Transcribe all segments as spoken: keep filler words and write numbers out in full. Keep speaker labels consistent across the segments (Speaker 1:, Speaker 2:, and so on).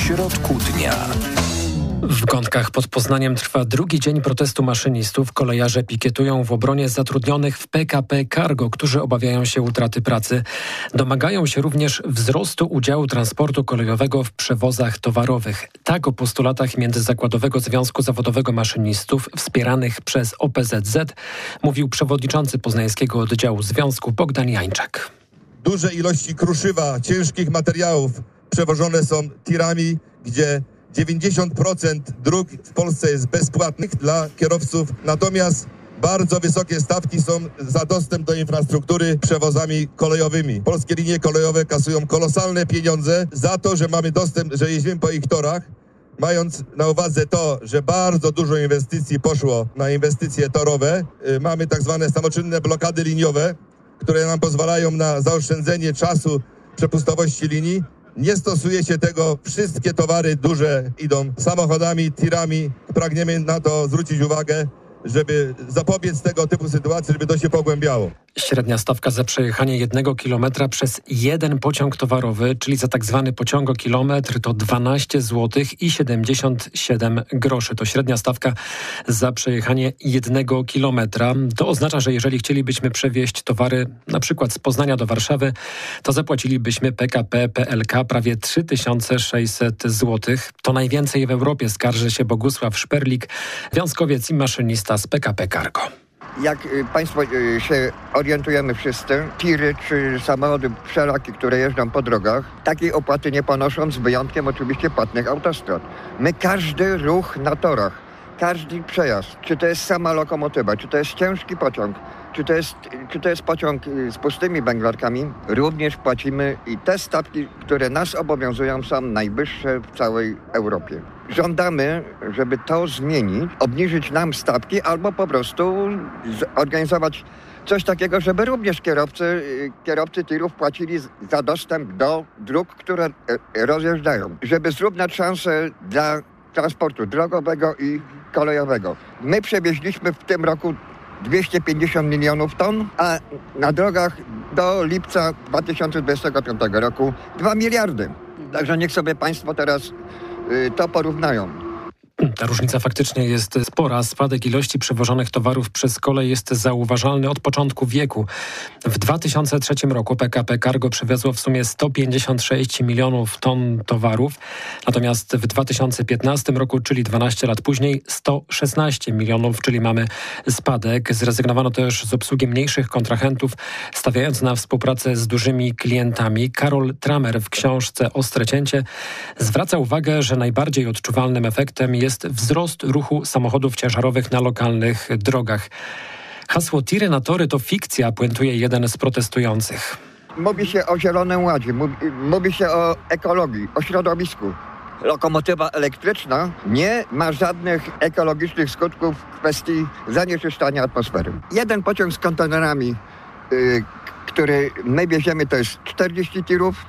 Speaker 1: środku dnia.
Speaker 2: W Gątkach pod Poznaniem trwa drugi dzień protestu maszynistów. Kolejarze pikietują w obronie zatrudnionych w P K P Cargo, którzy obawiają się utraty pracy. Domagają się również wzrostu udziału transportu kolejowego w przewozach towarowych. Tak o postulatach Międzyzakładowego Związku Zawodowego Maszynistów wspieranych przez O P Z Z mówił przewodniczący poznańskiego oddziału związku Bogdan Jańczak.
Speaker 3: Duże ilości kruszywa, ciężkich materiałów przewożone są tirami, gdzie dziewięćdziesiąt procent dróg w Polsce jest bezpłatnych dla kierowców, natomiast bardzo wysokie stawki są za dostęp do infrastruktury przewozami kolejowymi. Polskie linie kolejowe kasują kolosalne pieniądze za to, że mamy dostęp, że jeździmy po ich torach, mając na uwadze to, że bardzo dużo inwestycji poszło na inwestycje torowe. Mamy tak zwane samoczynne blokady liniowe, które nam pozwalają na zaoszczędzenie czasu przepustowości linii. Nie stosuje się tego, wszystkie towary duże idą samochodami, tirami. Pragniemy na to zwrócić uwagę, żeby zapobiec tego typu sytuacji, żeby to się pogłębiało.
Speaker 2: Średnia stawka za przejechanie jednego kilometra przez jeden pociąg towarowy, czyli za tak zwany pociągokilometr, to dwanaście złotych i siedemdziesiąt siedem groszy. To średnia stawka za przejechanie jednego kilometra. To oznacza, że jeżeli chcielibyśmy przewieźć towary na przykład z Poznania do Warszawy, to zapłacilibyśmy P K P P L K prawie trzy tysiące sześćset złotych. To najwięcej w Europie, skarży się Bogusław Szperlik, związkowiec i maszynista z P K P Cargo.
Speaker 4: Jak Państwo się orientujemy wszyscy, tiry czy samochody wszelakie, które jeżdżą po drogach, takiej opłaty nie ponoszą, z wyjątkiem oczywiście płatnych autostrad. My każdy ruch na torach, każdy przejazd, czy to jest sama lokomotywa, czy to jest ciężki pociąg, czy to jest, czy to jest pociąg z pustymi węglarkami, również płacimy i te stawki, które nas obowiązują, są najwyższe w całej Europie. Żądamy, żeby to zmienić, obniżyć nam stawki albo po prostu zorganizować coś takiego, żeby również kierowcy, kierowcy tirów płacili za dostęp do dróg, które rozjeżdżają. Żeby zrównać szanse dla transportu drogowego i kolejowego. My przewieźliśmy w tym roku dwieście pięćdziesiąt milionów ton, a na drogach do lipca dwa tysiące dwudziestego piątego roku dwa miliardy. Także niech sobie Państwo teraz y, to porównają.
Speaker 2: Ta różnica faktycznie jest spora. Spadek ilości przewożonych towarów przez kolej jest zauważalny od początku wieku. W dwa tysiące trzecim roku P K P Cargo przewiozło w sumie sto pięćdziesiąt sześć milionów ton towarów, natomiast w dwa tysiące piętnastym roku, czyli dwanaście lat później, sto szesnaście milionów, czyli mamy spadek. Zrezygnowano też z obsługi mniejszych kontrahentów, stawiając na współpracę z dużymi klientami. Karol Tramer w książce Ostre cięcie zwraca uwagę, że najbardziej odczuwalnym efektem jest jest wzrost ruchu samochodów ciężarowych na lokalnych drogach. Hasło tiry na tory to fikcja, puentuje jeden z protestujących.
Speaker 4: Mówi się o Zielonym Ładzie, mówi, mówi się o ekologii, o środowisku. Lokomotywa elektryczna nie ma żadnych ekologicznych skutków w kwestii zanieczyszczania atmosfery. Jeden pociąg z kontenerami, yy, który my wieziemy, to jest czterdzieści tirów,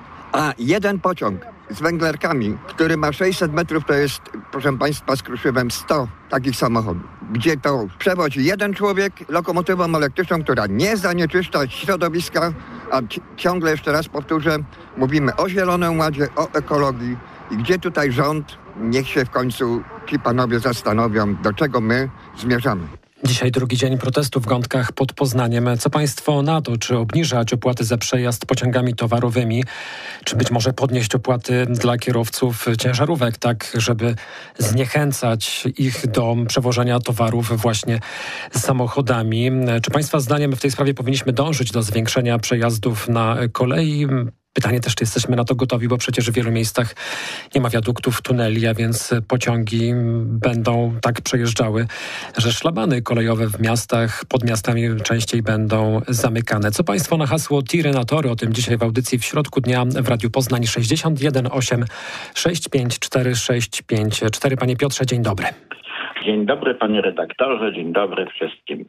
Speaker 4: a jeden pociąg z węglarkami, który ma sześćset metrów, to jest, proszę Państwa, z kruszywem sto takich samochodów, gdzie to przewozi jeden człowiek lokomotywą elektryczną, która nie zanieczyszcza środowiska, a ci- ciągle, jeszcze raz powtórzę, mówimy o Zielonym Ładzie, o ekologii i gdzie tutaj rząd, niech się w końcu ci panowie zastanowią, do czego my zmierzamy.
Speaker 2: Dzisiaj drugi dzień protestu w Gątkach pod Poznaniem. Co państwo na to? Czy obniżać opłaty za przejazd pociągami towarowymi? Czy być może podnieść opłaty dla kierowców ciężarówek, tak żeby zniechęcać ich do przewożenia towarów właśnie samochodami? Czy państwa zdaniem w tej sprawie powinniśmy dążyć do zwiększenia przejazdów na kolei? Pytanie też, czy jesteśmy na to gotowi, bo przecież w wielu miejscach nie ma wiaduktów, tuneli, a więc pociągi będą tak przejeżdżały, że szlabany kolejowe w miastach, pod miastami częściej będą zamykane. Co państwo na hasło tiry na tory? O tym dzisiaj w audycji w środku dnia w Radiu Poznań sześćdziesiąt jeden osiem sześć pięć cztery sześć pięć cztery. Panie Piotrze, dzień dobry.
Speaker 5: Dzień dobry panie redaktorze, dzień dobry wszystkim.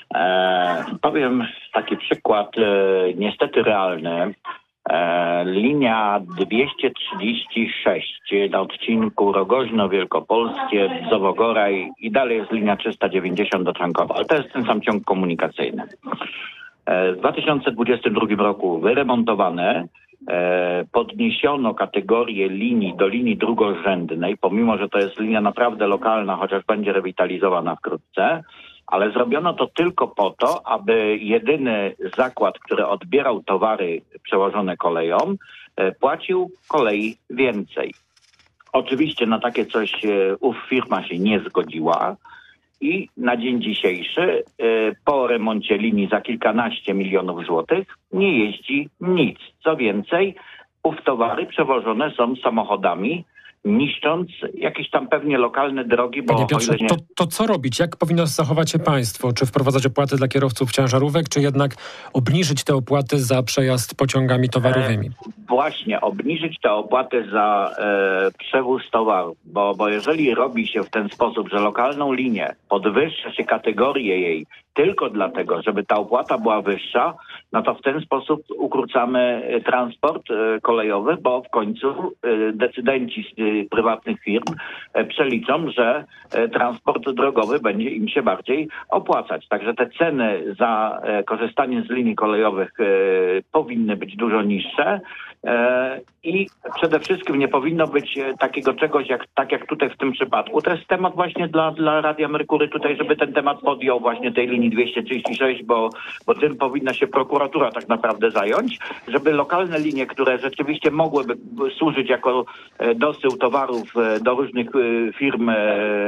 Speaker 5: E, powiem taki przykład, e, niestety realny. E, linia dwieście trzydzieści sześć na odcinku Rogoźno-Wielkopolskie, Dzowogoraj i dalej jest linia trzysta dziewięćdziesiąt do Czankowa, ale to jest ten sam ciąg komunikacyjny. E, w dwa tysiące dwudziestym drugim roku wyremontowane e, podniesiono kategorię linii do linii drugorzędnej, pomimo że to jest linia naprawdę lokalna, chociaż będzie rewitalizowana wkrótce, ale zrobiono to tylko po to, aby jedyny zakład, który odbierał towary przewożone koleją, e, płacił kolei więcej. Oczywiście na takie coś e, ów firma się nie zgodziła i na dzień dzisiejszy e, po remoncie linii za kilkanaście milionów złotych nie jeździ nic. Co więcej, ów towary przewożone są samochodami, niszcząc jakieś tam pewnie lokalne drogi, bo
Speaker 2: Panie Piotrze,
Speaker 5: nie...
Speaker 2: to, to co robić? Jak powinno zachować się państwo? Czy wprowadzać opłaty dla kierowców ciężarówek, czy jednak obniżyć te opłaty za przejazd pociągami towarowymi?
Speaker 5: E, właśnie, obniżyć te opłaty za e, przewóz towarów, bo, bo jeżeli robi się w ten sposób, że lokalną linię podwyższa się kategorię jej tylko dlatego, żeby ta opłata była wyższa, no to w ten sposób ukrócamy transport e, kolejowy, bo w końcu e, decydenci z e, prywatnych firm e, przeliczą, że e, transport drogowy będzie im się bardziej opłacać. Także te ceny za e, korzystanie z linii kolejowych e, powinny być dużo niższe. E, I przede wszystkim nie powinno być e, takiego czegoś, jak, tak jak tutaj w tym przypadku. To jest temat właśnie dla, dla Radia Merkury tutaj, żeby ten temat podjął właśnie tej linii dwieście trzydzieści sześć, bo, bo tym powinna się prokuratura tak naprawdę zająć, żeby lokalne linie, które rzeczywiście mogłyby służyć jako e, dosył towarów e, do różnych e, firm, e,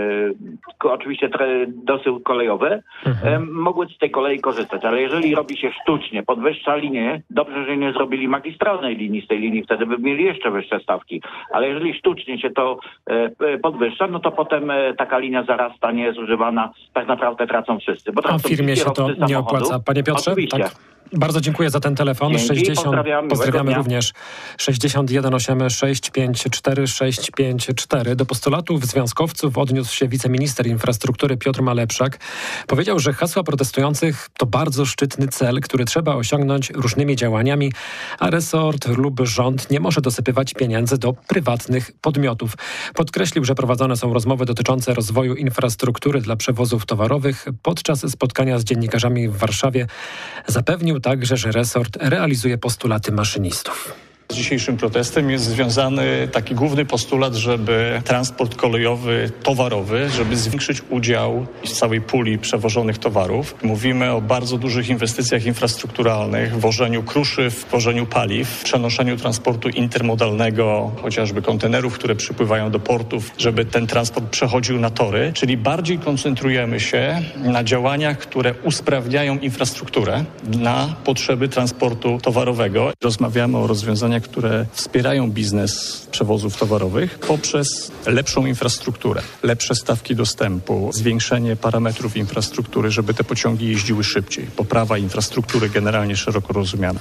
Speaker 5: oczywiście tre, dosył kolejowy, mhm. e, mogły z tej kolei korzystać. Ale jeżeli robi się sztucznie, podwyższa linię, dobrze, że nie zrobili magistralnej linii z tej linii, wtedy by mieli jeszcze wyższe stawki. Ale jeżeli sztucznie się to e, podwyższa, no to potem e, taka linia zarasta, nie jest używana, tak naprawdę tracą wszyscy. Bo
Speaker 2: a firmie się to nie opłaca. Panie Piotrze?
Speaker 5: Oczywiście.
Speaker 2: Tak. Bardzo dziękuję za ten telefon.
Speaker 5: Dzięki,
Speaker 2: sześćdziesiąt
Speaker 5: pozdrawiam,
Speaker 2: pozdrawiamy również. sześćdziesiąt jeden osiemdziesiąt sześć pięćdziesiąt cztery sześć pięć cztery. Do postulatów związkowców odniósł się wiceminister infrastruktury Piotr Malepszak. Powiedział, że hasła protestujących to bardzo szczytny cel, który trzeba osiągnąć różnymi działaniami, a resort lub rząd nie może dosypywać pieniędzy do prywatnych podmiotów. Podkreślił, że prowadzone są rozmowy dotyczące rozwoju infrastruktury dla przewozów towarowych. Podczas spotkania z dziennikarzami w Warszawie zapewnił także, że resort realizuje postulaty maszynistów.
Speaker 1: Z dzisiejszym protestem jest związany taki główny postulat, żeby transport kolejowy, towarowy, żeby zwiększyć udział z całej puli przewożonych towarów. Mówimy o bardzo dużych inwestycjach infrastrukturalnych, wożeniu kruszyw, wożeniu paliw, przenoszeniu transportu intermodalnego, chociażby kontenerów, które przypływają do portów, żeby ten transport przechodził na tory, czyli bardziej koncentrujemy się na działaniach, które usprawniają infrastrukturę na potrzeby transportu towarowego. Rozmawiamy o rozwiązaniach, które wspierają biznes przewozów towarowych poprzez lepszą infrastrukturę, lepsze stawki dostępu, zwiększenie parametrów infrastruktury, żeby te pociągi jeździły szybciej, poprawa infrastruktury generalnie szeroko rozumiana.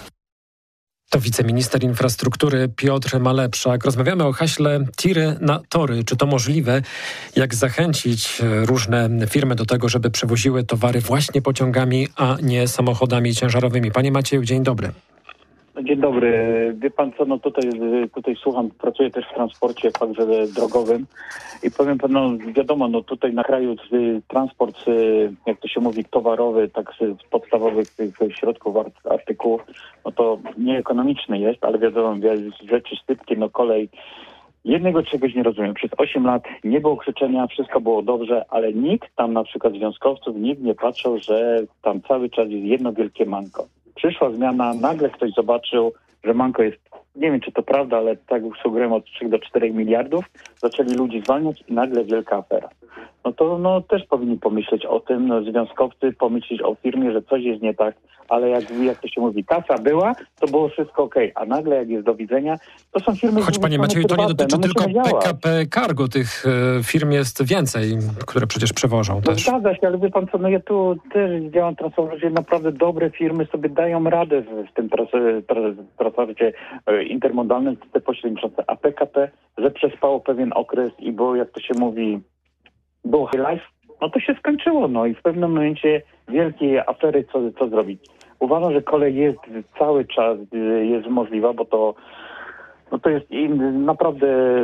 Speaker 2: To wiceminister infrastruktury Piotr Malepszak. Rozmawiamy o haśle tiry na tory. Czy to możliwe? Jak zachęcić różne firmy do tego, żeby przewoziły towary właśnie pociągami, a nie samochodami ciężarowymi? Panie Macieju, dzień dobry.
Speaker 6: Dzień dobry. Wie pan co, no tutaj, tutaj słucham, pracuję też w transporcie, także drogowym i powiem panu, no wiadomo, no tutaj na kraju transport, jak to się mówi, towarowy, tak z podstawowych tych środków, artykułów, no to nieekonomiczny jest, ale wiadomo, rzeczy szybkie, no kolej. Jednego czegoś nie rozumiem. Przez osiem lat nie było krzyczenia, wszystko było dobrze, ale nikt tam, na przykład związkowców, nikt nie patrzył, że tam cały czas jest jedno wielkie manko. Przyszła zmiana, nagle ktoś zobaczył, że manko jest, nie wiem czy to prawda, ale tak sugeruję od trzech do czterech miliardów, zaczęli ludzi zwalniać i nagle wielka afera. No to no, też powinni pomyśleć o tym, no, związkowcy pomyśleć o firmie, że coś jest nie tak, ale jak, jak to się mówi, kasa była, to było wszystko okej, okay. A nagle jak jest do widzenia, to są firmy...
Speaker 2: Choć panie Macieju, to nie dotyczy
Speaker 6: no,
Speaker 2: tylko P K P Cargo, tych e, firm jest więcej, które przecież przewożą
Speaker 6: no,
Speaker 2: też.
Speaker 6: Zgadza się, ale wie pan co, no ja tu też działam transporcie, naprawdę dobre firmy sobie dają radę w, w tym transporcie intermodalnym, te pośredniczące, a P K P, że przespało pewien okres i było, jak to się mówi, było high life, no to się skończyło, no i w pewnym momencie wielkie afery, co, co zrobić. Uważam, że kolej jest cały czas jest możliwa, bo to, no to jest naprawdę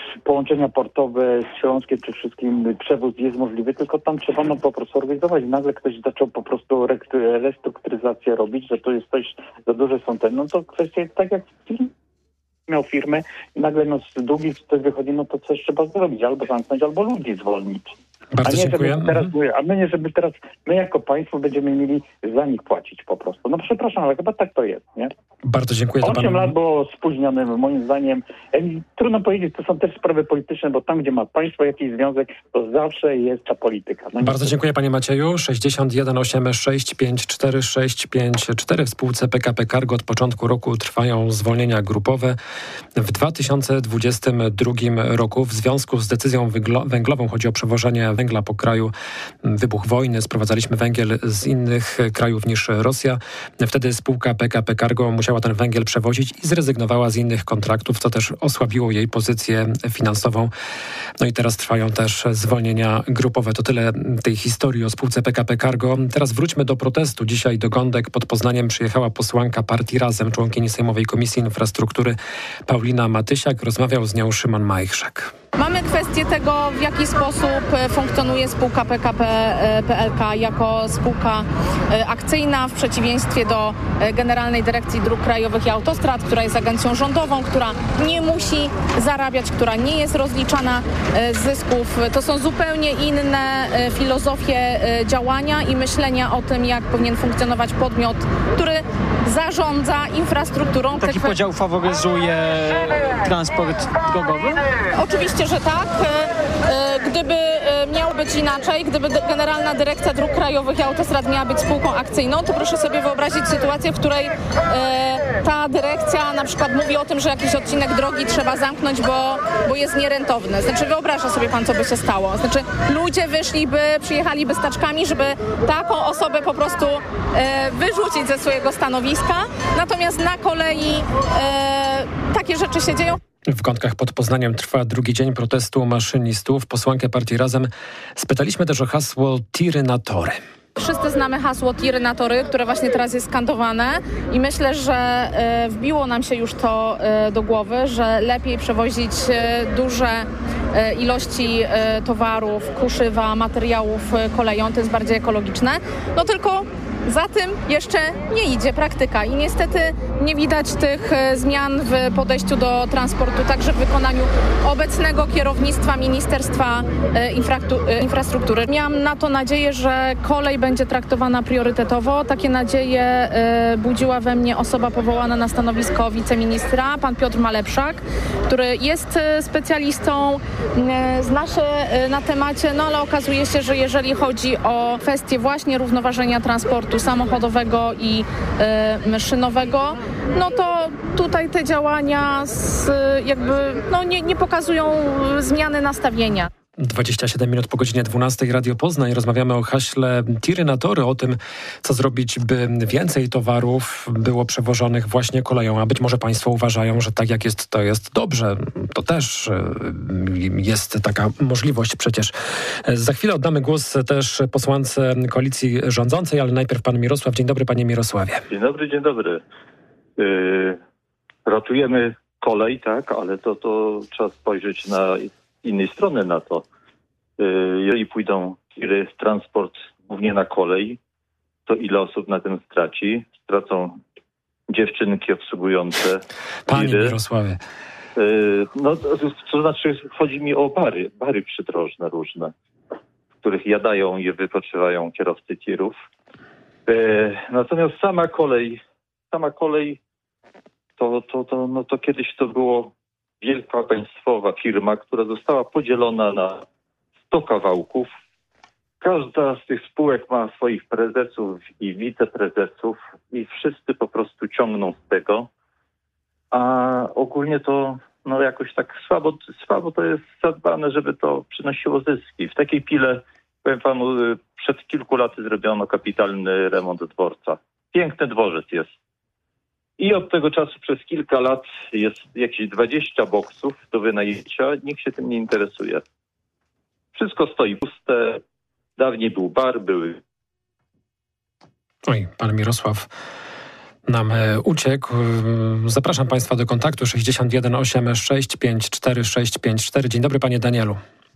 Speaker 6: połączenia portowe z Śląskiem czy wszystkim przewóz jest możliwy, tylko tam trzeba no po prostu organizować. Nagle ktoś zaczął po prostu restrukturyzację robić, że to jest coś, za duże są te, no to kwestia jest tak jak film miał firmę i nagle no z długich coś wychodzi, no to coś trzeba zrobić, albo zamknąć, albo ludzi zwolnić.
Speaker 2: Bardzo
Speaker 6: a nie,
Speaker 2: dziękuję.
Speaker 6: Żeby teraz, a my nie, żeby teraz, my jako państwo będziemy mieli za nich płacić po prostu. No przepraszam, ale chyba tak to jest, nie?
Speaker 2: Bardzo dziękuję. To
Speaker 6: osiem
Speaker 2: pan...
Speaker 6: lat było spóźnione, moim zdaniem. Trudno powiedzieć, to są też sprawy polityczne, bo tam, gdzie ma państwo jakiś związek, to zawsze jest ta polityka. No
Speaker 2: Bardzo dziękuję panie Macieju. sześćdziesiąt jeden osiemdziesiąt sześć pięćdziesiąt cztery sześć pięć cztery. W spółce P K P Cargo od początku roku trwają zwolnienia grupowe. W dwa tysiące dwudziestym drugim roku w związku z decyzją węglową, chodzi o przewożenie węgla po kraju, wybuch wojny, sprowadzaliśmy węgiel z innych krajów niż Rosja. Wtedy spółka P K P Cargo musiała ten węgiel przewozić i zrezygnowała z innych kontraktów, co też osłabiło jej pozycję finansową. No i teraz trwają też zwolnienia grupowe. To tyle tej historii o spółce P K P Cargo. Teraz wróćmy do protestu. Dzisiaj do Gądek pod Poznaniem przyjechała posłanka partii Razem, członkini Sejmowej Komisji Infrastruktury Paulina Matysiak. Rozmawiał z nią Szymon Majchrzak.
Speaker 7: Mamy kwestię tego, w jaki sposób funkcjonuje spółka P K P P L K jako spółka akcyjna w przeciwieństwie do Generalnej Dyrekcji Dróg Krajowych i Autostrad, która jest agencją rządową, która nie musi zarabiać, która nie jest rozliczana z zysków. To są zupełnie inne filozofie działania i myślenia o tym, jak powinien funkcjonować podmiot, który zarządza infrastrukturą.
Speaker 8: Taki podział faworyzuje transport drogowy?
Speaker 7: Oczywiście, że tak. Gdyby miało być inaczej, gdyby Generalna Dyrekcja Dróg Krajowych i Autostrad miała być spółką akcyjną, to proszę sobie wyobrazić sytuację, w której ta dyrekcja na przykład mówi o tym, że jakiś odcinek drogi trzeba zamknąć, bo, bo jest nierentowny. Znaczy wyobraża sobie pan, co by się stało. Znaczy ludzie wyszliby, przyjechaliby z taczkami, żeby taką osobę po prostu wyrzucić ze swojego stanowiska. Natomiast na kolei takie rzeczy się dzieją.
Speaker 2: W Gądkach pod Poznaniem trwa drugi dzień protestu maszynistów. Posłankę partii Razem spytaliśmy też o hasło tiry na tory.
Speaker 7: Wszyscy znamy hasło tiry na tory, które właśnie teraz jest skandowane i myślę, że wbiło nam się już to do głowy, że lepiej przewozić duże ilości towarów, kruszywa, materiałów koleją, to jest bardziej ekologiczne. No tylko za tym jeszcze nie idzie praktyka i niestety nie widać tych zmian w podejściu do transportu, także w wykonaniu obecnego kierownictwa Ministerstwa Infrastruktury. Miałam na to nadzieję, że kolej będzie traktowana priorytetowo. Takie nadzieje budziła we mnie osoba powołana na stanowisko wiceministra, pan Piotr Malepszak, który jest specjalistą, zna się na temacie, no ale okazuje się, że jeżeli chodzi o kwestię właśnie równoważenia transportu samochodowego i y, szynowego, no to tutaj te działania z, jakby no nie, nie pokazują zmiany nastawienia.
Speaker 2: dwadzieścia siedem minut po godzinie dwunastej. Radio Poznań. Rozmawiamy o haśle tiry na tory, o tym, co zrobić, by więcej towarów było przewożonych właśnie koleją. A być może państwo uważają, że tak jak jest, to jest dobrze. To też jest taka możliwość przecież. Za chwilę oddamy głos też posłance koalicji rządzącej, ale najpierw pan Mirosław. Dzień dobry, panie Mirosławie.
Speaker 9: Dzień dobry, dzień dobry. Yy, ratujemy kolej, tak, ale to, to trzeba spojrzeć na innej strony na to. Jeżeli pójdą tiry w transport głównie na kolej, to ile osób na tym straci? Stracą dziewczynki obsługujące
Speaker 2: Panie
Speaker 9: tiry.
Speaker 2: Mirosławie.
Speaker 9: No, to znaczy chodzi mi o bary, bary przydrożne różne, w których jadają i wypoczywają kierowcy tirów. Natomiast sama kolej, sama kolej to, to, to, no to kiedyś to było wielka państwowa firma, która została podzielona na sto kawałków. Każda z tych spółek ma swoich prezesów i wiceprezesów i wszyscy po prostu ciągną z tego. A ogólnie to no jakoś tak słabo, słabo to jest zadbane, żeby to przynosiło zyski. W takiej pile, powiem panu, przed kilku laty zrobiono kapitalny remont dworca. Piękny dworzec jest. I od tego czasu przez kilka lat jest jakieś dwadzieścia boksów do wynajęcia. Nikt się tym nie interesuje. Wszystko stoi puste. Dawniej był bar, były...
Speaker 2: Oj, pan Mirosław nam uciekł. Zapraszam Państwa do kontaktu sześćdziesiąt jeden osiemdziesiąt sześć pięć cztery sześć pięć cztery. Dzień dobry, panie Danielu.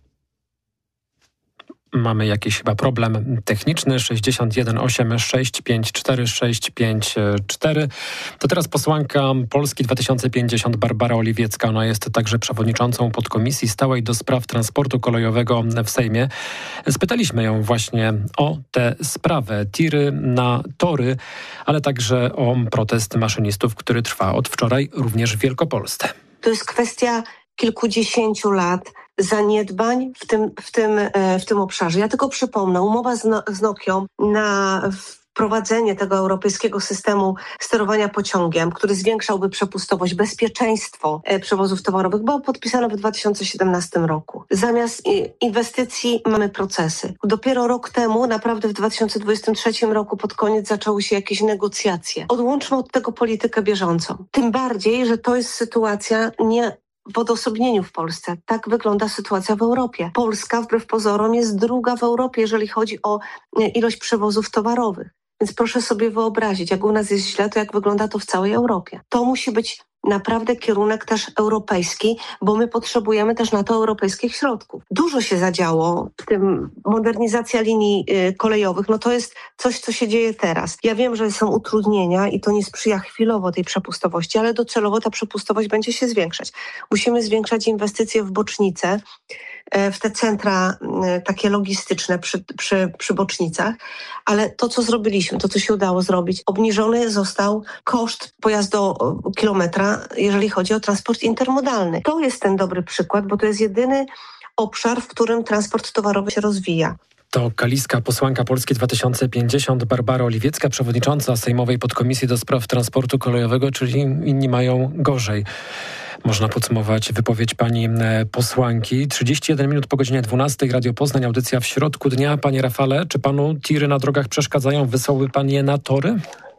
Speaker 2: Mamy jakiś chyba problem techniczny. sześćdziesiąt jeden osiemdziesiąt sześć pięć cztery sześć pięć cztery. To teraz posłanka Polski dwa tysiące pięćdziesiąt Barbara Oliwiecka. Ona jest także przewodniczącą podkomisji stałej do spraw transportu kolejowego w Sejmie. Spytaliśmy ją właśnie o tę sprawę. Tiry na tory, ale także o protest maszynistów, który trwa od wczoraj również w Wielkopolsce.
Speaker 10: To jest kwestia kilkudziesięciu lat zaniedbań w tym, w tym, w tym obszarze. Ja tylko przypomnę, umowa z, no, z Nokią na wprowadzenie tego europejskiego systemu sterowania pociągiem, który zwiększałby przepustowość, bezpieczeństwo przewozów towarowych, była podpisana w dwa tysiące siedemnastym roku. Zamiast inwestycji mamy procesy. Dopiero rok temu, naprawdę w dwa tysiące dwudziestym trzecim roku pod koniec zaczęły się jakieś negocjacje. Odłączmy od tego politykę bieżącą. Tym bardziej, że to jest sytuacja nie w odosobnieniu w Polsce. Tak wygląda sytuacja w Europie. Polska wbrew pozorom jest druga w Europie, jeżeli chodzi o ilość przewozów towarowych. Więc proszę sobie wyobrazić, jak u nas jest źle, to jak wygląda to w całej Europie. To musi być naprawdę kierunek też europejski, bo my potrzebujemy też na to europejskich środków. Dużo się zadziało, w tym modernizacja linii y, kolejowych, no to jest coś, co się dzieje teraz. Ja wiem, że są utrudnienia i to nie sprzyja chwilowo tej przepustowości, ale docelowo ta przepustowość będzie się zwiększać. Musimy zwiększać inwestycje w bocznice, y, w te centra y, takie logistyczne przy, przy, przy bocznicach, ale to, co zrobiliśmy, to, co się udało zrobić, obniżony został koszt pojazdu kilometra, jeżeli chodzi o transport intermodalny. To jest ten dobry przykład, bo to jest jedyny obszar, w którym transport towarowy się rozwija.
Speaker 2: To kaliska posłanka Polski dwa tysiące pięćdziesiąt Barbara Oliwiecka, przewodnicząca Sejmowej Podkomisji do Spraw Transportu Kolejowego, czyli inni mają gorzej. Można podsumować wypowiedź pani posłanki. trzydzieści jeden minut po godzinie dwunastej. Radio Poznań, audycja w środku dnia. Panie Rafale, czy panu tiry na drogach przeszkadzają? Wysłałby pan je na tory?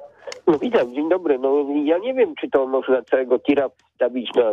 Speaker 11: No witam, dzień dobry. No ja nie wiem, czy to można całego tira wstawić na...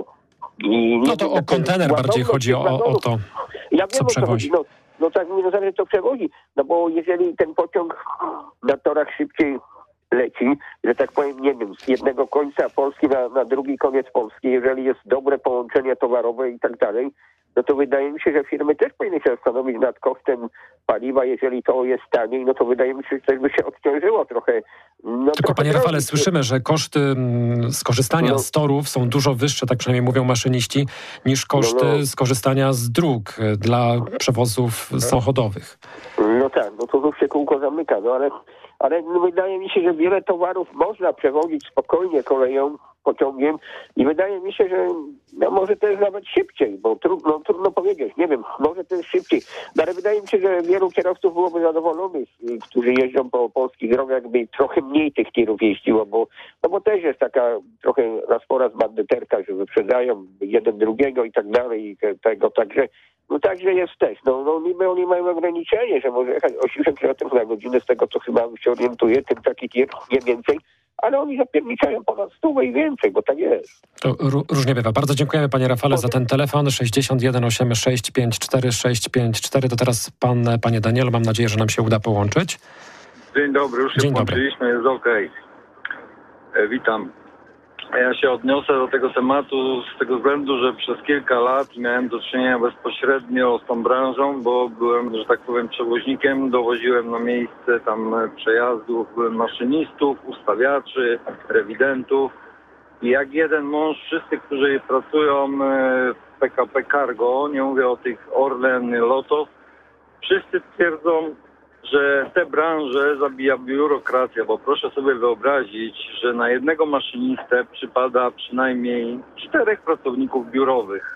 Speaker 11: I
Speaker 2: no to o kontener bardziej chodzi o, o to,
Speaker 11: ja
Speaker 2: co
Speaker 11: wiem,
Speaker 2: przewozi.
Speaker 11: No, no tak nie zależy, co przewozi. No bo jeżeli ten pociąg na torach szybciej leci, że tak powiem, nie wiem, z jednego końca Polski na, na drugi koniec Polski, jeżeli jest dobre połączenie towarowe i tak dalej, no to wydaje mi się, że firmy też powinny się zastanowić nad kosztem paliwa. Jeżeli to jest taniej, no to wydaje mi się, że też by się odciążyło trochę. No,
Speaker 2: Tylko panie Rafale, drogi. Słyszymy, że koszty mm, skorzystania no. z torów są dużo wyższe, tak przynajmniej mówią maszyniści, niż koszty no, no. skorzystania z dróg dla przewozów samochodowych.
Speaker 11: No tak, no to już się kółko zamyka, no ale, ale wydaje mi się, że wiele towarów można przewozić spokojnie koleją, pociągiem i wydaje mi się, że no może też nawet szybciej, bo trudno, trudno powiedzieć, nie wiem, może też szybciej, no ale wydaje mi się, że wielu kierowców byłoby zadowolonych, którzy jeżdżą po polskich drogach, jakby trochę mniej tych tirów jeździło, bo, no bo też jest taka trochę raz bandyterka, że wyprzedają jeden drugiego i tak dalej i tego, także no także jest też, no, no niby oni mają ograniczenie, że może jechać osiemdziesiąt kilometrów na godzinę, z tego co chyba się orientuje, tym taki tir, nie więcej, ale oni zapierniczają ponad stówę i więcej, bo tak jest.
Speaker 2: To różnie bywa. Bardzo dziękujemy panie Rafale za ten telefon. sześćdziesiąt jeden osiemdziesiąt sześć pięć cztery sześć pięć cztery. To teraz pan, panie Danielu, mam nadzieję, że nam się uda połączyć.
Speaker 12: Dzień dobry, już się
Speaker 2: Dzień
Speaker 12: połączyliśmy, jest okej. Okay. Witam. Ja się odniosę do tego tematu z tego względu, że przez kilka lat miałem do czynienia bezpośrednio z tą branżą, bo byłem, że tak powiem, przewoźnikiem, dowoziłem na miejsce tam przejazdów, byłem maszynistów, ustawiaczy, rewidentów i jak jeden mąż, wszyscy, którzy pracują w P K P Cargo, nie mówię o tych Orlen, Lotos, wszyscy twierdzą, że te branże zabija biurokracja, bo proszę sobie wyobrazić, że na jednego maszynistę przypada przynajmniej czterech pracowników biurowych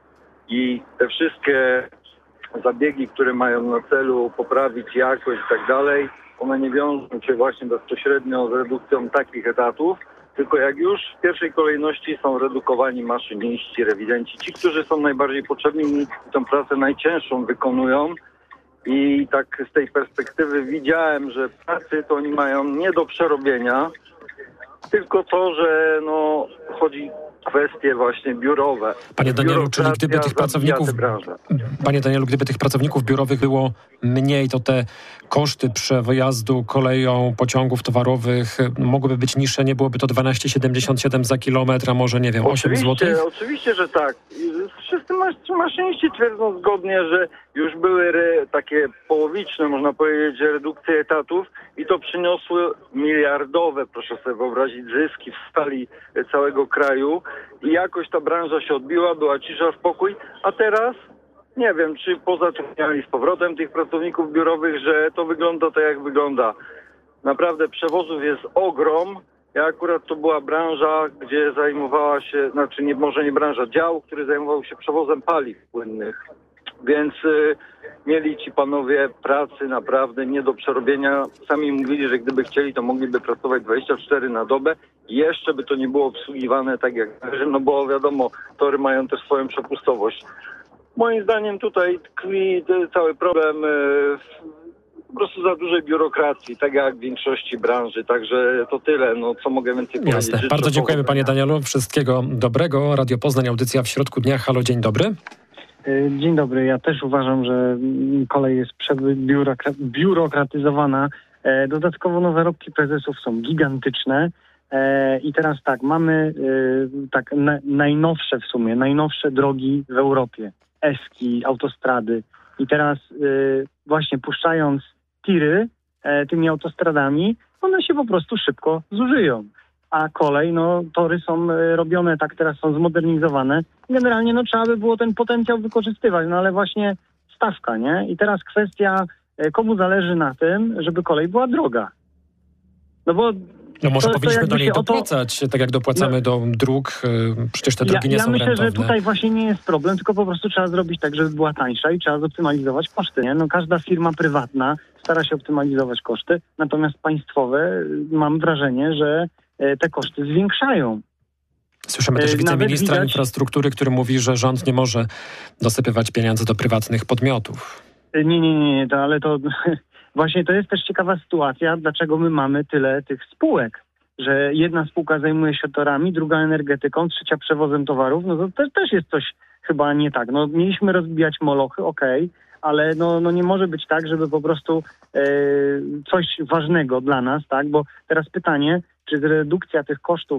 Speaker 12: i te wszystkie zabiegi, które mają na celu poprawić jakość i tak dalej, one nie wiążą się właśnie bezpośrednio z redukcją takich etatów, tylko jak już w pierwszej kolejności są redukowani maszyniści, rewidenci, ci, którzy są najbardziej potrzebni i tę pracę najcięższą wykonują. I tak z tej perspektywy widziałem, że pracy to oni mają nie do przerobienia, tylko to, że no chodzi kwestie właśnie biurowe.
Speaker 2: Panie Danielu, czyli gdyby tych pracowników, Panie Danielu, gdyby tych pracowników biurowych było mniej, to te koszty przejazdu koleją pociągów towarowych mogłyby być niższe, nie byłoby to dwanaście siedemdziesiąt siedem za kilometr, a może, nie wiem, osiem złotych?
Speaker 12: Oczywiście, że tak. Wszyscy maszyniści twierdzą zgodnie, że już były re, takie połowiczne, można powiedzieć, redukcje etatów i to przyniosły miliardowe, proszę sobie wyobrazić, zyski w skali całego kraju i jakoś ta branża się odbiła, była cisza, spokój, a teraz nie wiem, czy pozatrudniali z powrotem tych pracowników biurowych, że to wygląda tak, jak wygląda. Naprawdę przewozów jest ogrom. Ja akurat to była branża, gdzie zajmowała się, znaczy nie, może nie branża, dział, który zajmował się przewozem paliw płynnych. Więc y, mieli ci panowie pracy naprawdę nie do przerobienia. Sami mówili, że gdyby chcieli, to mogliby pracować dwadzieścia cztery na dobę. I jeszcze by to nie było obsługiwane tak jak należy, no bo wiadomo, tory mają też swoją przepustowość. Moim zdaniem tutaj tkwi cały problem y, po prostu za dużej biurokracji, tak jak w większości branży. Także to tyle, no co mogę więcej powiedzieć.
Speaker 2: Jasne. Bardzo dziękujemy panie Danielu. Wszystkiego dobrego. Radio Poznań, audycja w środku dnia. Halo, dzień dobry.
Speaker 8: Dzień dobry. Ja też uważam, że kolej jest biurokratyzowana. Dodatkowo no, zarobki prezesów są gigantyczne. I teraz tak, mamy tak na, najnowsze w sumie, najnowsze drogi w Europie. Eski, autostrady. I teraz właśnie puszczając tiry tymi autostradami, one się po prostu szybko zużyją. A kolej, no tory są robione, tak teraz są zmodernizowane. Generalnie no trzeba by było ten potencjał wykorzystywać, no ale właśnie stawka, nie? I teraz kwestia, komu zależy na tym, żeby kolej była droga. No bo
Speaker 2: No może
Speaker 8: to,
Speaker 2: powinniśmy
Speaker 8: to
Speaker 2: do niej
Speaker 8: oto...
Speaker 2: dopłacać, tak jak dopłacamy no, do dróg. Przecież te drogi
Speaker 8: ja,
Speaker 2: nie
Speaker 8: ja
Speaker 2: są
Speaker 8: myślę,
Speaker 2: rentowne.
Speaker 8: że tutaj właśnie nie jest problem, tylko po prostu trzeba zrobić tak, żeby była tańsza i trzeba zoptymalizować koszty. Nie? No każda firma prywatna stara się optymalizować koszty, natomiast państwowe mam wrażenie, że te koszty zwiększają.
Speaker 2: Słyszymy też wiceministra
Speaker 8: widać...
Speaker 2: infrastruktury, który mówi, że rząd nie może dosypywać pieniędzy do prywatnych podmiotów.
Speaker 8: Nie, nie, nie, to, ale to właśnie to jest też ciekawa sytuacja, dlaczego my mamy tyle tych spółek, że jedna spółka zajmuje się torami, druga energetyką, trzecia przewozem towarów, no to też, też jest coś chyba nie tak. No mieliśmy rozbijać molochy, okej, okay, ale no, no nie może być tak, żeby po prostu e, coś ważnego dla nas, tak, bo teraz pytanie, czy redukcja tych kosztów,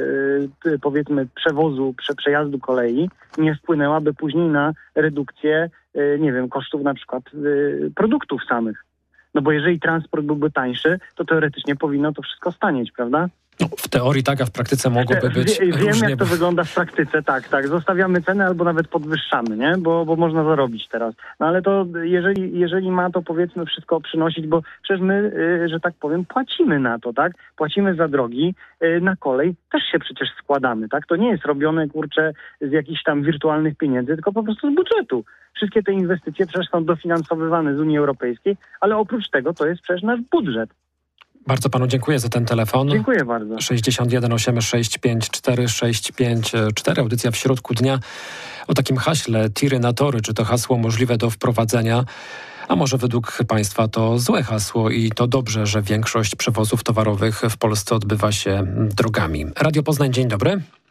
Speaker 8: e, powiedzmy, przewozu, prze, przejazdu kolei nie wpłynęłaby później na redukcję, e, nie wiem, kosztów na przykład e, produktów samych. No bo jeżeli transport byłby tańszy, to teoretycznie powinno to wszystko stanieć, prawda?
Speaker 2: No, w teorii tak, a w praktyce mogłoby być
Speaker 8: Wie, Wiem,
Speaker 2: różnie,
Speaker 8: jak to
Speaker 2: bo...
Speaker 8: wygląda w praktyce, tak, tak. Zostawiamy cenę albo nawet podwyższamy, nie? Bo, bo można zarobić teraz. No ale to jeżeli, jeżeli ma to, powiedzmy, wszystko przynosić, bo przecież my, y, że tak powiem, płacimy na to, tak? Płacimy za drogi, y, na kolej też się przecież składamy, tak? To nie jest robione, kurczę, z jakichś tam wirtualnych pieniędzy, tylko po prostu z budżetu. Wszystkie te inwestycje przecież są dofinansowywane z Unii Europejskiej, ale oprócz tego to jest przecież nasz budżet.
Speaker 2: Bardzo panu dziękuję za ten telefon.
Speaker 8: Dziękuję bardzo.
Speaker 2: sześćdziesiąt jeden osiemset sześćdziesiąt pięć cztery sześć pięć cztery. Audycja w środku dnia o takim haśle tiry na tory. Czy to hasło możliwe do wprowadzenia? A może według państwa to złe hasło i to dobrze, że większość przewozów towarowych w Polsce odbywa się drogami. Radio Poznań, dzień dobry.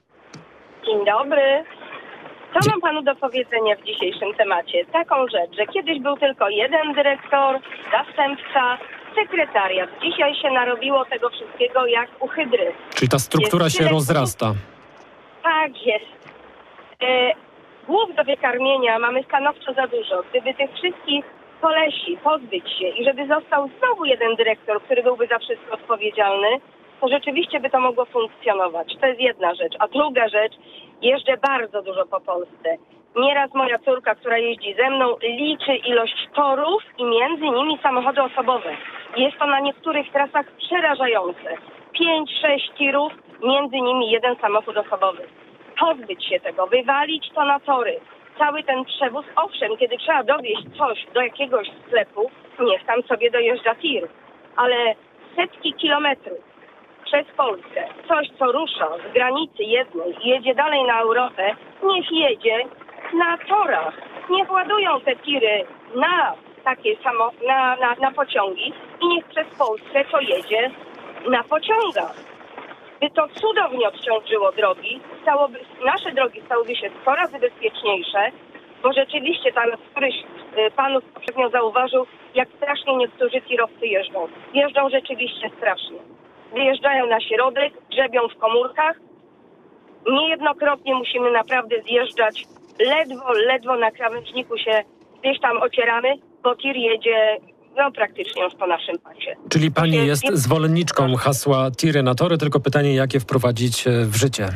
Speaker 13: Dzień dobry. Co mam panu do powiedzenia w dzisiejszym temacie? Taką rzecz, że kiedyś był tylko jeden dyrektor, zastępca, sekretariat. Dzisiaj się narobiło tego wszystkiego jak u hydry.
Speaker 2: Czyli ta struktura jest się tyle... rozrasta.
Speaker 13: Tak jest. E, głów do wykarmienia mamy stanowczo za dużo. Gdyby tych wszystkich kolesi pozbyć się i żeby został znowu jeden dyrektor, który byłby za wszystko odpowiedzialny, to rzeczywiście by to mogło funkcjonować. To jest jedna rzecz. A druga rzecz, jeżdżę bardzo dużo po Polsce. Nieraz moja córka, która jeździ ze mną, liczy ilość torów i między nimi samochody osobowe. Jest to na niektórych trasach przerażające. Pięć, sześć tirów, między nimi jeden samochód osobowy. Pozbyć się tego, wywalić to na tory. Cały ten przewóz, owszem, kiedy trzeba dowieźć coś do jakiegoś sklepu, niech tam sobie dojeżdża tir. Ale setki kilometrów przez Polskę, coś co rusza z granicy jednej i jedzie dalej na Europę, niech jedzie na torach. Niech ładują te tiry na takie samo, na, na, na pociągi i niech przez Polskę to jedzie na pociągach. by to cudownie odciążyło drogi, stałoby, nasze drogi stałyby się sto razy bezpieczniejsze, bo rzeczywiście tam któryś y, panów poprzednio zauważył, jak strasznie niektórzy tirowcy jeżdżą. Jeżdżą rzeczywiście strasznie. Wyjeżdżają na środek, grzebią w komórkach. Niejednokrotnie musimy naprawdę zjeżdżać. Ledwo, ledwo na krawężniku się gdzieś tam ocieramy, bo tir jedzie no praktycznie już po naszym pasie.
Speaker 2: Czyli pani jest zwolenniczką hasła tiry na tory, tylko pytanie, jak je wprowadzić w życie?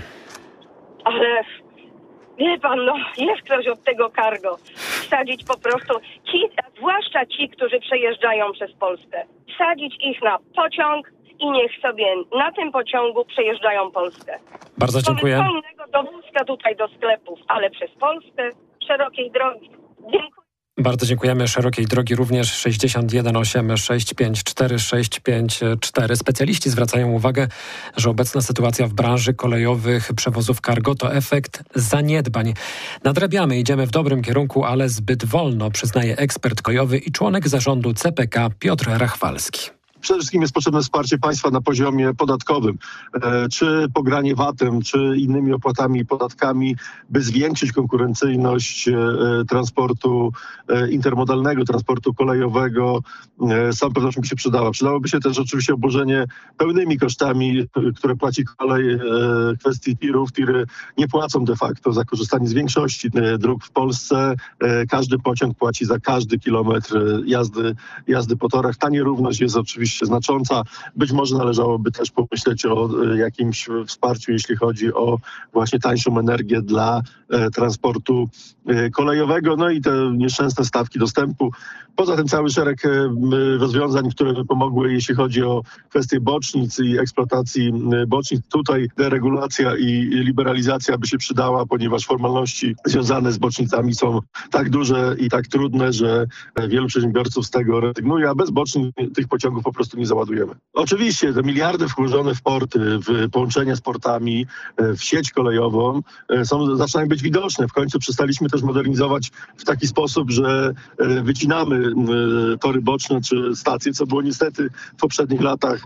Speaker 13: Ale wie pan, no jest ktoś od tego cargo. Wsadzić po prostu, ci, zwłaszcza ci, którzy przejeżdżają przez Polskę, wsadzić ich na pociąg i niech sobie na tym pociągu przejeżdżają Polskę.
Speaker 2: Bardzo dziękuję.
Speaker 13: Co innego do wózka tutaj do sklepów, ale przez Polskę szerokiej drogi. Dziękuję.
Speaker 2: Bardzo dziękujemy. Szerokiej drogi również sześćdziesiąt jeden osiem sześć pięć cztery sześć pięć cztery. Specjaliści zwracają uwagę, że obecna sytuacja w branży kolejowych przewozów cargo to efekt zaniedbań. Nadrabiamy, idziemy w dobrym kierunku, ale zbyt wolno, przyznaje ekspert kolejowy i członek zarządu C P K Piotr Rachwalski.
Speaker 14: Przede wszystkim jest potrzebne wsparcie państwa na poziomie podatkowym, e, czy pogranie vatem, czy innymi opłatami i podatkami, by zwiększyć konkurencyjność e, transportu e, intermodalnego, transportu kolejowego. E, z całą pewnością by się przydała. Przydałoby się też oczywiście obłożenie pełnymi kosztami, które płaci kolej, e, kwestii tirów. Tiry nie płacą de facto za korzystanie z większości e, dróg w Polsce. E, każdy pociąg płaci za każdy kilometr jazdy, jazdy po torach. Ta nierówność jest oczywiście znacząca. Być może należałoby też pomyśleć o jakimś wsparciu, jeśli chodzi o właśnie tańszą energię dla e, transportu e, kolejowego, no i te nieszczęsne stawki dostępu. Poza tym cały szereg e, rozwiązań, które by pomogły, jeśli chodzi o kwestie bocznic i eksploatacji e, bocznic. Tutaj deregulacja i liberalizacja by się przydała, ponieważ formalności związane z bocznicami są tak duże i tak trudne, że wielu przedsiębiorców z tego rezygnuje, a bez bocznic tych pociągów po prostu nie załadujemy. Oczywiście te miliardy włożone w porty, w połączenia z portami, w sieć kolejową są, zaczynają być widoczne. W końcu przestaliśmy też modernizować w taki sposób, że wycinamy tory boczne czy stacje, co było niestety w poprzednich latach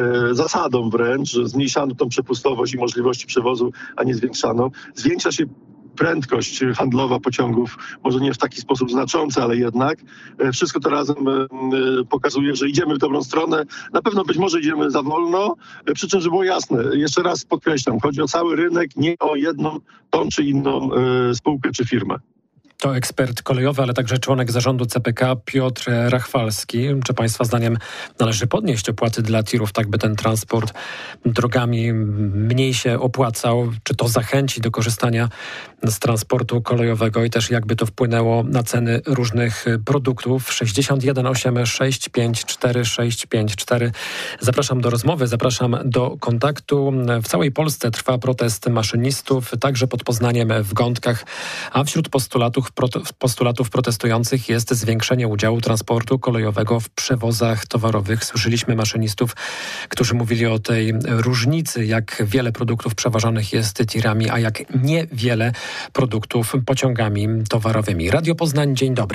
Speaker 14: zasadą wręcz, że zmniejszano tą przepustowość i możliwości przewozu, a nie zwiększano. Zwiększa się prędkość handlowa pociągów, może nie w taki sposób znaczący, ale jednak wszystko to razem pokazuje, że idziemy w dobrą stronę. Na pewno być może idziemy za wolno, przy czym, żeby było jasne, jeszcze raz podkreślam, chodzi o cały rynek, nie o jedną, tą czy inną spółkę czy firmę.
Speaker 2: To ekspert kolejowy, ale także członek zarządu C P K Piotr Rachwalski. Czy państwa zdaniem należy podnieść opłaty dla tirów, tak by ten transport drogami mniej się opłacał? Czy to zachęci do korzystania z transportu kolejowego i też jakby to wpłynęło na ceny różnych produktów? sześćdziesiąt jeden osiem sześć pięć cztery sześć pięć cztery. Zapraszam do rozmowy, zapraszam do kontaktu. W całej Polsce trwa protest maszynistów, także pod Poznaniem w Gątkach, a wśród postulatów postulatów protestujących jest zwiększenie udziału transportu kolejowego w przewozach towarowych. Słyszeliśmy maszynistów, którzy mówili o tej różnicy, jak wiele produktów przewożonych jest tirami, a jak niewiele produktów pociągami towarowymi. Radio Poznań, dzień dobry.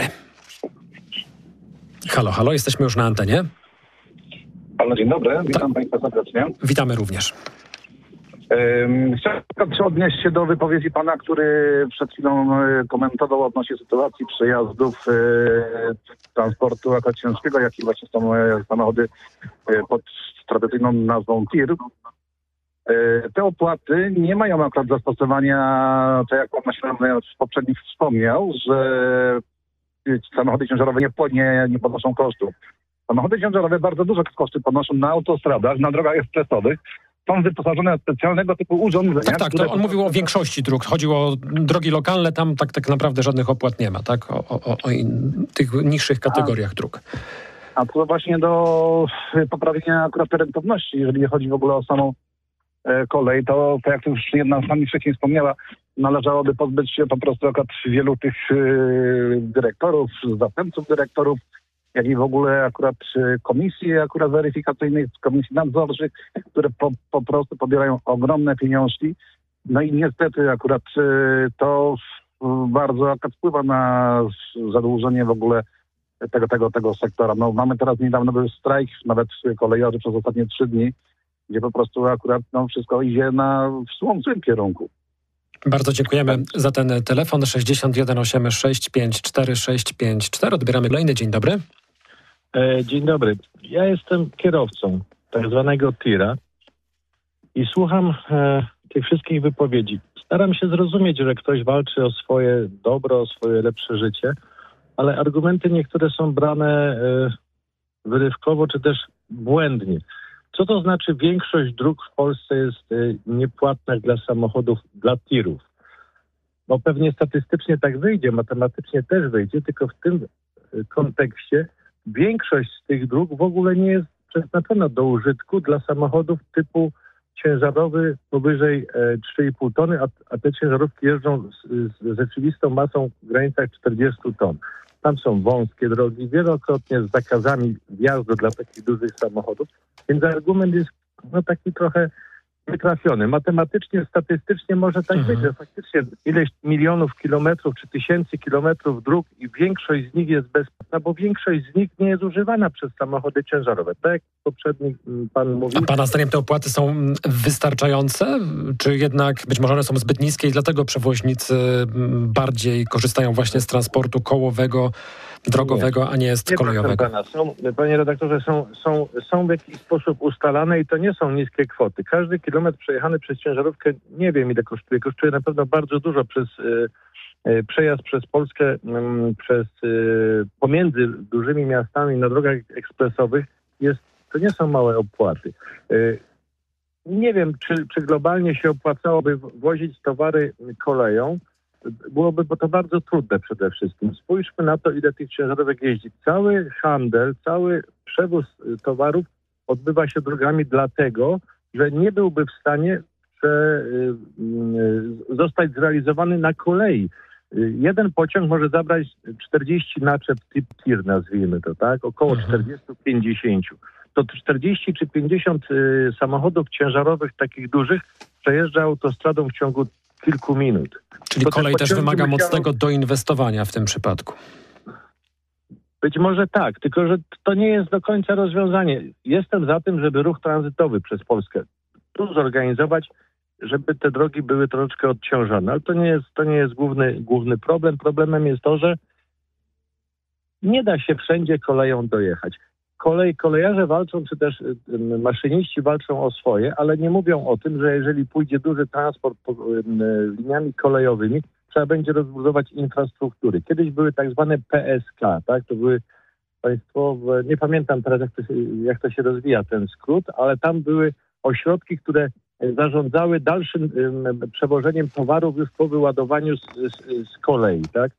Speaker 2: Halo, halo, jesteśmy już na antenie.
Speaker 15: Halo, dzień dobry, witam Państwa serdecznie.
Speaker 2: Witamy również.
Speaker 15: Chciałem odnieść się do wypowiedzi pana, który przed chwilą komentował odnośnie sytuacji przejazdów transportu akurat ciężkiego, jak i właśnie są samochody pod tradycyjną nazwą tir. Te opłaty nie mają akurat zastosowania, tak jak pan się w poprzednich wspomniał, że samochody ciężarowe nie, nie, nie podnoszą kosztów. Samochody ciężarowe bardzo duże koszty podnoszą na autostradach, na drogach ekspresowych. Są wyposażone w specjalnego typu urządzenia.
Speaker 2: Tak, tak, to on mówił o większości dróg. Chodziło o drogi lokalne, tam tak, tak naprawdę żadnych opłat nie ma, tak? O, o, o in, tych niższych kategoriach a, dróg.
Speaker 15: A to właśnie do poprawienia akurat rentowności, jeżeli chodzi w ogóle o samą e, kolej, to, to jak to już jedna z pani wcześniej wspomniała, należałoby pozbyć się po prostu akurat wielu tych e, dyrektorów, zastępców dyrektorów, jak i w ogóle akurat komisji akurat weryfikacyjnych, komisji nadzorczych, które po, po prostu pobierają ogromne pieniążki. No i niestety akurat to bardzo akurat wpływa na zadłużenie w ogóle tego, tego, tego sektora. No mamy teraz niedawno był strajk, nawet kolejowy przez ostatnie trzy dni. gdzie po prostu akurat no, wszystko idzie na, w złym, złym kierunku.
Speaker 2: Bardzo dziękujemy za ten telefon. sześćdziesiąt jeden osiemdziesiąt sześć pięćdziesiąt cztery sześć pięć cztery. Odbieramy kolejny. Dzień dobry.
Speaker 16: E, dzień dobry. Ja jestem kierowcą tak zwanego tira i słucham e, tych wszystkich wypowiedzi. Staram się zrozumieć, że ktoś walczy o swoje dobro, o swoje lepsze życie, ale argumenty niektóre są brane e, wyrywkowo czy też błędnie. Co to znaczy większość dróg w Polsce jest y, niepłatna dla samochodów, dla tirów? No pewnie statystycznie tak wyjdzie, matematycznie też wyjdzie, tylko w tym y, kontekście większość z tych dróg w ogóle nie jest przeznaczona do użytku dla samochodów typu ciężarowy powyżej e, trzy i pół tony, a, a te ciężarówki jeżdżą z, z rzeczywistą masą w granicach czterdzieści ton. Tam są wąskie drogi, wielokrotnie z zakazami wjazdu dla takich dużych samochodów, więc argument jest no, taki trochę wytrafiony. Matematycznie, statystycznie może tak mhm. być, że faktycznie ileś milionów kilometrów czy tysięcy kilometrów dróg i większość z nich jest bezpłatna, bo większość z nich nie jest używana przez samochody ciężarowe. Tak jak poprzedni pan mówił.
Speaker 2: A pana zdaniem te opłaty są wystarczające? Czy jednak być może one są zbyt niskie i dlatego przewoźnicy bardziej korzystają właśnie z transportu kołowego, drogowego, nie. a nie z
Speaker 16: nie,
Speaker 2: kolejowego?
Speaker 16: Pana. Są, panie redaktorze, są, są, są w jakiś sposób ustalane i to nie są niskie kwoty. Każdy kilometr przejechany przez ciężarówkę, nie wiem ile kosztuje, kosztuje na pewno bardzo dużo przez y, y, przejazd przez Polskę, y, przez y, pomiędzy dużymi miastami na drogach ekspresowych jest, to nie są małe opłaty. Y, nie wiem, czy, czy globalnie się opłacałoby wozić towary koleją. Byłoby bo to bardzo trudne przede wszystkim. Spójrzmy na to, ile tych ciężarówek jeździ. Cały handel, cały przewóz towarów odbywa się drogami dlatego, że nie byłby w stanie prze, zostać zrealizowany na kolei. Jeden pociąg może zabrać czterdzieści naczep typ tir, nazwijmy to, tak? Około mhm. czterdzieści do pięćdziesięciu. To czterdzieści czy pięćdziesiąt samochodów ciężarowych takich dużych przejeżdża autostradą w ciągu kilku minut.
Speaker 2: Czyli to kolej też wymaga musiało... mocnego doinwestowania w tym przypadku.
Speaker 16: Być może tak, tylko że to nie jest do końca rozwiązanie. Jestem za tym, żeby ruch tranzytowy przez Polskę tu zorganizować, żeby te drogi były troszeczkę odciążone. Ale to nie jest, to nie jest główny, główny problem. Problemem jest to, że nie da się wszędzie koleją dojechać. Kolej, kolejarze walczą, czy też maszyniści walczą o swoje, ale nie mówią o tym, że jeżeli pójdzie duży transport po, liniami kolejowymi, trzeba będzie rozbudować infrastruktury. Kiedyś były tak zwane P S K, tak? To były państwowe, nie pamiętam teraz jak to, się, jak to się rozwija ten skrót, ale tam były ośrodki, które zarządzały dalszym um, przewożeniem towarów już po wyładowaniu z, z, z kolei, tak?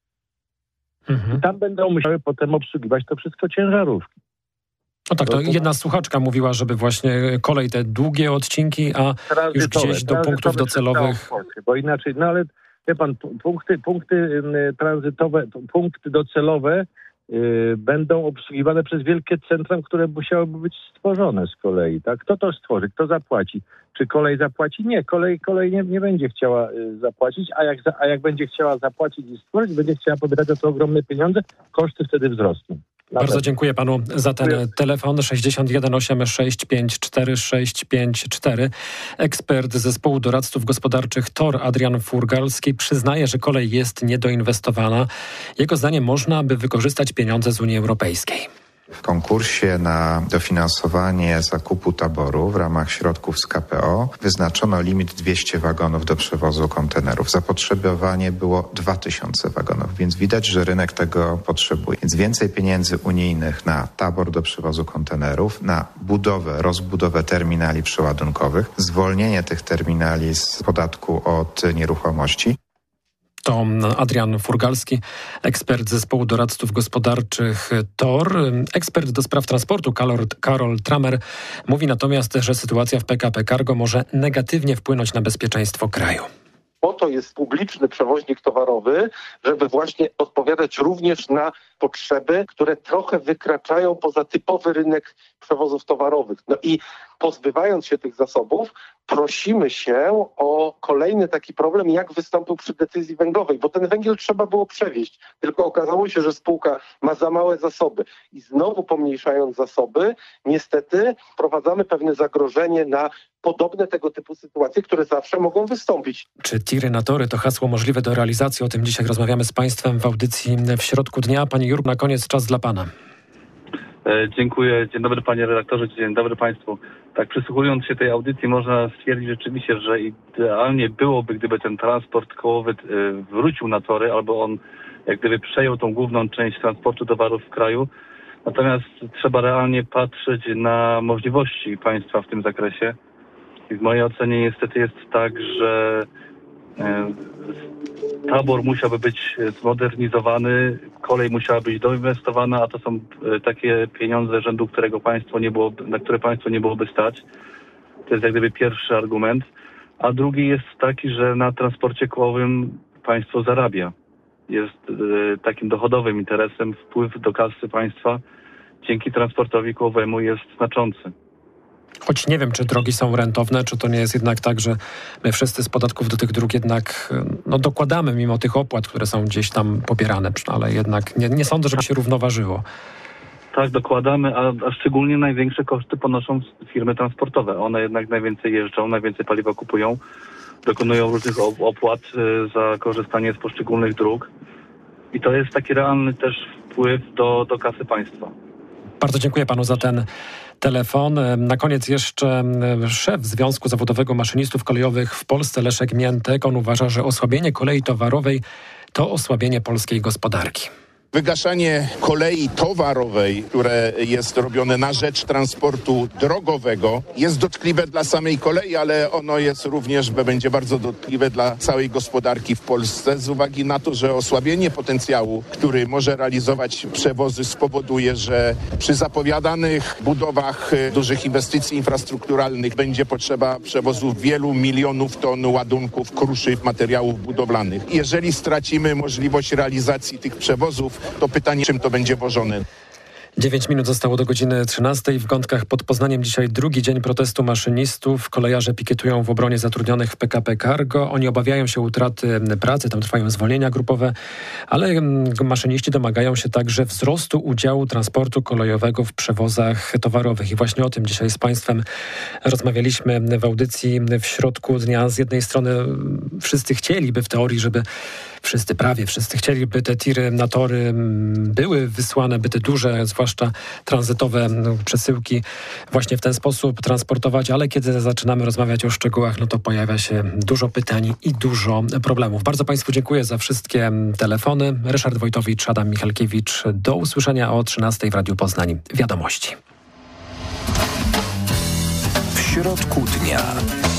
Speaker 16: Mhm. I tam będą musiały potem obsługiwać to wszystko ciężarówki.
Speaker 2: No tak, to jedna słuchaczka mówiła, żeby właśnie kolej te długie odcinki, a już gdzieś do punktów docelowych.
Speaker 16: Bo inaczej, no ale wie pan, punkty, punkty tranzytowe, punkty docelowe yy, będą obsługiwane przez wielkie centra, które musiałyby być stworzone z kolei, tak? Kto to stworzy? Kto zapłaci? Czy kolej zapłaci? Nie, kolej, kolej nie, nie będzie chciała y, zapłacić, a jak, za, a jak będzie chciała zapłacić i stworzyć, będzie chciała pobierać za to ogromne pieniądze, koszty wtedy wzrosną.
Speaker 2: Bardzo Nawet. dziękuję panu za ten dziękuję. telefon sześćdziesiąt jeden osiemdziesiąt sześć pięćdziesiąt cztery sześć pięć cztery. Ekspert Zespołu Doradców Gospodarczych Tor Adrian Furgalski przyznaje, że kolej jest niedoinwestowana. Jego zdaniem można by wykorzystać pieniądze z Unii Europejskiej.
Speaker 17: W konkursie na dofinansowanie zakupu taboru w ramach środków z K P O wyznaczono limit dwieście wagonów do przewozu kontenerów. Zapotrzebowanie było dwa tysiące wagonów, więc widać, że rynek tego potrzebuje. Więc więcej pieniędzy unijnych na tabor do przewozu kontenerów, na budowę, rozbudowę terminali przeładunkowych, zwolnienie tych terminali z podatku od nieruchomości.
Speaker 2: To Adrian Furgalski, ekspert Zespołu Doradców Gospodarczych Tor. Ekspert do spraw transportu Karol, Karol Tramer mówi natomiast, że sytuacja w P K P Cargo może negatywnie wpłynąć na bezpieczeństwo kraju.
Speaker 18: Po to jest publiczny przewoźnik towarowy, żeby właśnie odpowiadać również na potrzeby, które trochę wykraczają poza typowy rynek przewozów towarowych. No i pozbywając się tych zasobów, prosimy się o kolejny taki problem, jak wystąpił przy decyzji węglowej, bo ten węgiel trzeba było przewieźć. Tylko okazało się, że spółka ma za małe zasoby. I znowu pomniejszając zasoby, niestety wprowadzamy pewne zagrożenie na podobne tego typu sytuacje, które zawsze mogą wystąpić.
Speaker 2: Czy tiry na tory to hasło możliwe do realizacji? O tym dzisiaj rozmawiamy z Państwem w audycji W środku dnia. Panie Jurku, na koniec czas dla Pana.
Speaker 19: E, dziękuję. Dzień dobry panie redaktorze, dzień dobry państwu. Tak, przysłuchując się tej audycji można stwierdzić rzeczywiście, że idealnie byłoby, gdyby ten transport kołowy e, wrócił na tory, albo on jak gdyby przejął tą główną część transportu towarów w kraju. Natomiast trzeba realnie patrzeć na możliwości państwa w tym zakresie. I w mojej ocenie niestety jest tak, że e, tabor musiałby być zmodernizowany, kolej musiała być doinwestowana, a to są e, takie pieniądze rzędu, którego państwo nie było, na które państwo nie byłoby stać. To jest jak gdyby pierwszy argument. A drugi jest taki, że na transporcie kołowym państwo zarabia. Jest e, takim dochodowym interesem. Wpływ do kasy państwa dzięki transportowi kołowemu jest znaczący.
Speaker 2: Choć nie wiem, czy drogi są rentowne, czy to nie jest jednak tak, że my wszyscy z podatków do tych dróg jednak no, dokładamy mimo tych opłat, które są gdzieś tam pobierane, ale jednak nie, nie sądzę, żeby się równoważyło.
Speaker 19: Tak, dokładamy, a, a szczególnie największe koszty ponoszą firmy transportowe. One jednak najwięcej jeżdżą, najwięcej paliwa kupują, dokonują różnych opłat y, za korzystanie z poszczególnych dróg i to jest taki realny też wpływ do, do kasy państwa.
Speaker 2: Bardzo dziękuję panu za ten telefon. Na koniec jeszcze szef Związku Zawodowego Maszynistów Kolejowych w Polsce, Leszek Miętek. On uważa, że osłabienie kolei towarowej to osłabienie polskiej gospodarki.
Speaker 20: Wygaszanie kolei towarowej, które jest robione na rzecz transportu drogowego, jest dotkliwe dla samej kolei, ale ono jest również, będzie bardzo dotkliwe dla całej gospodarki w Polsce z uwagi na to, że osłabienie potencjału, który może realizować przewozy, spowoduje, że przy zapowiadanych budowach dużych inwestycji infrastrukturalnych będzie potrzeba przewozu wielu milionów ton ładunków, kruszyw, materiałów budowlanych. Jeżeli stracimy możliwość realizacji tych przewozów, to pytanie, czym to będzie wożone.
Speaker 2: Dziewięć minut zostało do godziny trzynastej. W Gątkach pod Poznaniem dzisiaj drugi dzień protestu maszynistów. Kolejarze pikietują w obronie zatrudnionych w P K P Cargo. Oni obawiają się utraty pracy, tam trwają zwolnienia grupowe, ale maszyniści domagają się także wzrostu udziału transportu kolejowego w przewozach towarowych. I właśnie o tym dzisiaj z Państwem rozmawialiśmy w audycji W środku dnia. Z jednej strony wszyscy chcieliby w teorii, żeby Wszyscy, prawie wszyscy chcieliby te tiry na tory były wysłane, by te duże, zwłaszcza tranzytowe przesyłki właśnie w ten sposób transportować, ale kiedy zaczynamy rozmawiać o szczegółach, no to pojawia się dużo pytań i dużo problemów. Bardzo Państwu dziękuję za wszystkie telefony. Ryszard Wojtowicz, Adam Michalkiewicz. Do usłyszenia o trzynastej w Radiu Poznań. Wiadomości.
Speaker 21: W środku dnia.